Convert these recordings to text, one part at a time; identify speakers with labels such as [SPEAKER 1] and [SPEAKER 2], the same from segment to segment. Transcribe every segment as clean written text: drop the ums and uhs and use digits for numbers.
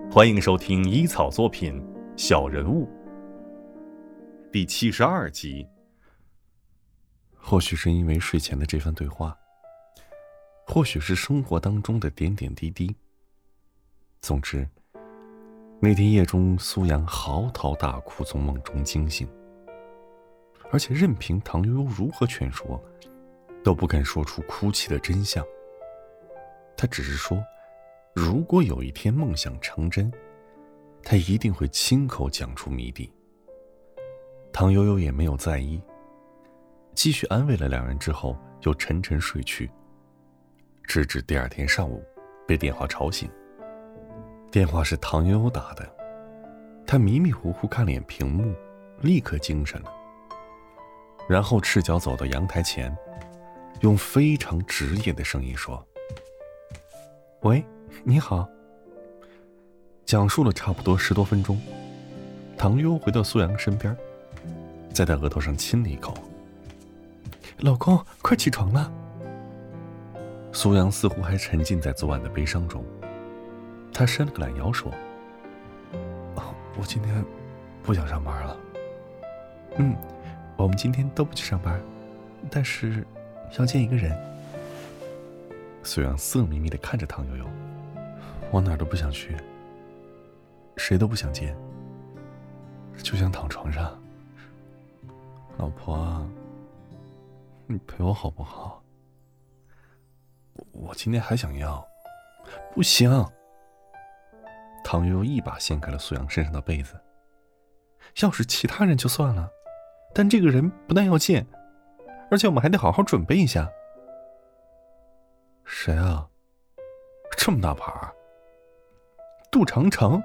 [SPEAKER 1] 欢迎收听医草作品《小人物》第72集。
[SPEAKER 2] 或许是因为睡前的这番对话，或许是生活当中的点点滴滴。总之，那天夜中，苏阳嚎啕大哭，从梦中惊醒，而且任凭唐悠悠如何劝说，都不敢说出哭泣的真相。他只是说，如果有一天梦想成真，他一定会亲口讲出谜底。唐悠悠也没有在意，继续安慰了两人之后，又沉沉睡去，直至第二天上午被电话吵醒。电话是唐悠悠打的，他迷迷糊糊看了眼屏幕，立刻精神了，然后赤脚走到阳台前，用非常职业的声音说：喂，你好。讲述了差不多10多分钟，唐悠悠回到苏阳身边，在他额头上亲了一口。老公，快起床了。苏阳似乎还沉浸在昨晚的悲伤中，他伸了个懒腰说：我今天不想上班了。我们今天都不去上班，但是要见一个人。苏阳色眯眯地看着唐悠悠，我哪儿都不想去，谁都不想见，就想躺床上。老婆，你陪我好不好？我今天还想要。不行。唐悠悠一把掀开了苏阳身上的被子。要是其他人就算了，但这个人不但要见，而且我们还得好好准备一下。谁啊？这么大牌儿？杜长城？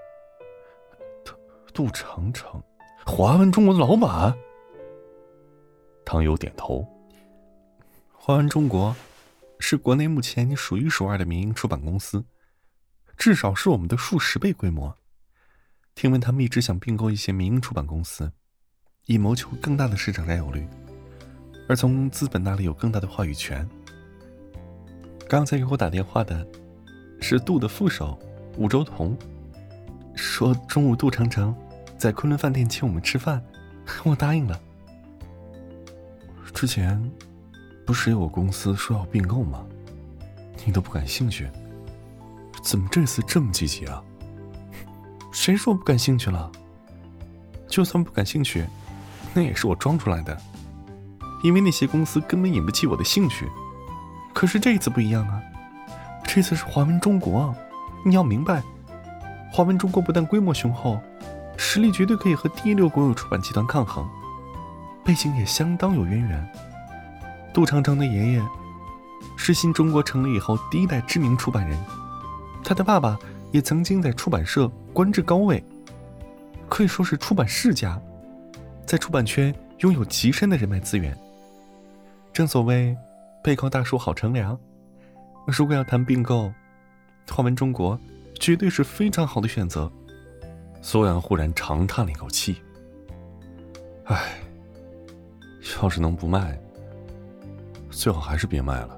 [SPEAKER 2] 杜长城，华文中国的老板。唐悠点头。华文中国是国内目前数一数二的民营出版公司，至少是我们的数10倍规模。听闻他们一直想并购一些民营出版公司，以谋求更大的市场占有率，而从资本那里有更大的话语权。刚才给我打电话的是杜的副手武周彤，说中午杜长城在昆仑饭店请我们吃饭，我答应了。之前不是有个公司说要并购吗？你都不感兴趣，怎么这次这么积极啊？谁说不感兴趣了？就算不感兴趣，那也是我装出来的，因为那些公司根本引不起我的兴趣。可是这次不一样啊，这次是华文中国，你要明白，华文中国不但规模雄厚，实力绝对可以和第6国有出版集团抗衡，背景也相当有渊源。杜长城的爷爷是新中国成立以后第1代知名出版人，他的爸爸也曾经在出版社官至高位，可以说是出版世家，在出版圈拥有极深的人脉资源。正所谓背靠大树好乘凉，如果要谈并购，华文中国绝对是非常好的选择。苏阳忽然长叹了一口气，要是能不卖，最好还是别卖了。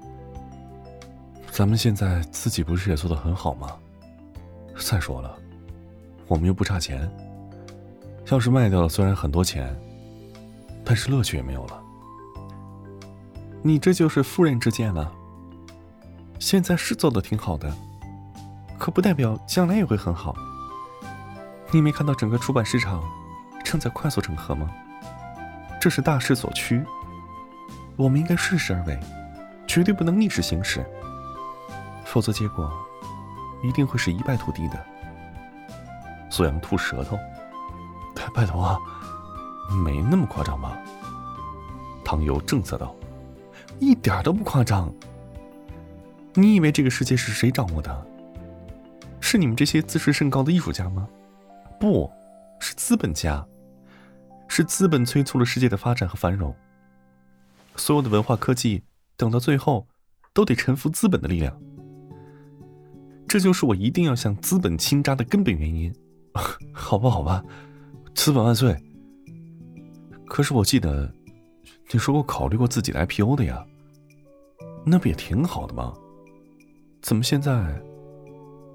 [SPEAKER 2] 咱们现在自己不是也做得很好吗？再说了，我们又不差钱，要是卖掉了，虽然很多钱，但是乐趣也没有了。你这就是夫人之见了。现在是做得挺好的，可不代表将来也会很好。你没看到整个出版市场正在快速整合吗？这是大势所趋，我们应该顺势而为，绝对不能逆势行事，否则结果一定会是一败涂地的。苏阳吐舌头，拜托啊，没那么夸张吧？唐悠正色道，一点都不夸张。你以为这个世界是谁掌握的？是你们这些自视甚高的艺术家吗？不，是资本家，是资本催促了世界的发展和繁荣。所有的文化科技等到最后都得臣服资本的力量，这就是我一定要向资本倾轧的根本原因。好吧，资本万岁。可是我记得你说过考虑过自己的 IPO 的呀，那不也挺好的吗？怎么现在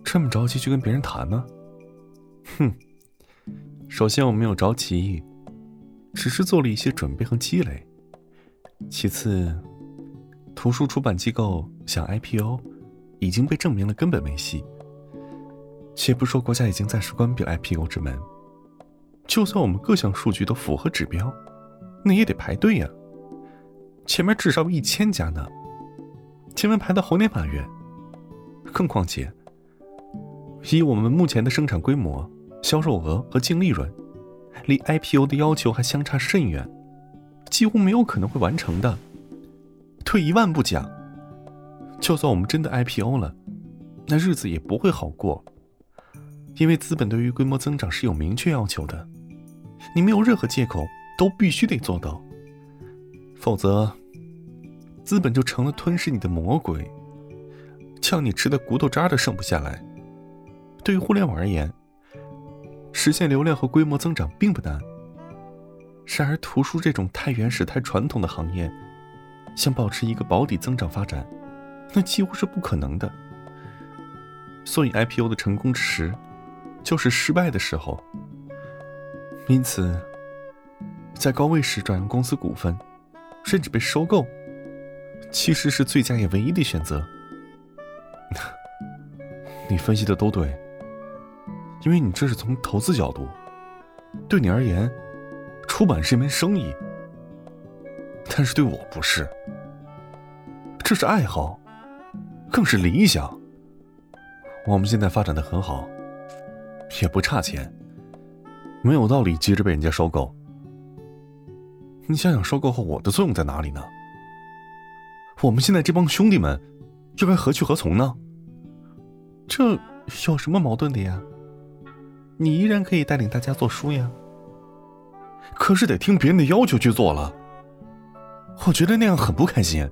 [SPEAKER 2] 这么着急去跟别人谈呢？哼，首先我没有着急，只是做了一些准备和积累。其次，图书出版机构想 IPO 已经被证明了根本没戏。且不说国家已经暂时关闭了 IPO 之门，就算我们各项数据都符合指标，那也得排队呀。前面至少有1000家呢，前面排到猴年马月。更况且，以我们目前的生产规模、销售额和净利润，离 IPO 的要求还相差甚远，几乎没有可能会完成的。退一万步讲，就算我们真的 IPO 了，那日子也不会好过。因为资本对于规模增长是有明确要求的，你没有任何借口，都必须得做到，否则资本就成了吞噬你的魔鬼，叫你吃的骨头渣都剩不下来。对于互联网而言，实现流量和规模增长并不难，然而图书这种太原始太传统的行业，想保持一个保底增长发展，那几乎是不可能的。所以 IPO 的成功之时就是失败的时候。因此在高位时转让公司股份，甚至被收购，其实是最佳也唯一的选择。你分析的都对，因为你这是从投资角度，对你而言出版是一门生意，但是对我不是，这是爱好，更是理想。我们现在发展得很好，也不差钱，没有道理急着被人家收购。你想想收购后我的作用在哪里呢？我们现在这帮兄弟们又该何去何从呢？这有什么矛盾的呀？你依然可以带领大家做书呀，可是得听别人的要求去做了，我觉得那样很不开心。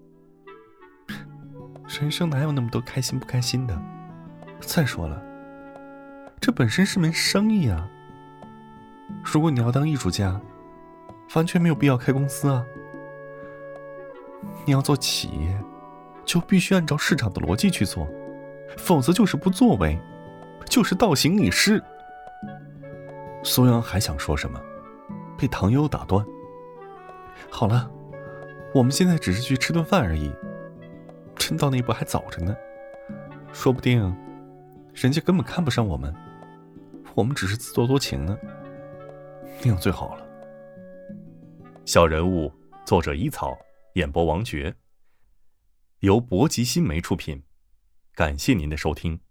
[SPEAKER 2] 人生哪有那么多开心不开心的？再说了，这本身是门生意啊。如果你要当艺术家，完全没有必要开公司啊。你要做企业，就必须按照市场的逻辑去做，否则就是不作为，就是倒行逆施。苏阳还想说什么，被唐悠打断。好了，我们现在只是去吃顿饭而已，真到那一步还早着呢。说不定人家根本看不上我们，我们只是自作多情呢，那样最好了。
[SPEAKER 1] 小人物，作者一草，演播王珏，由博吉新媒出品，感谢您的收听。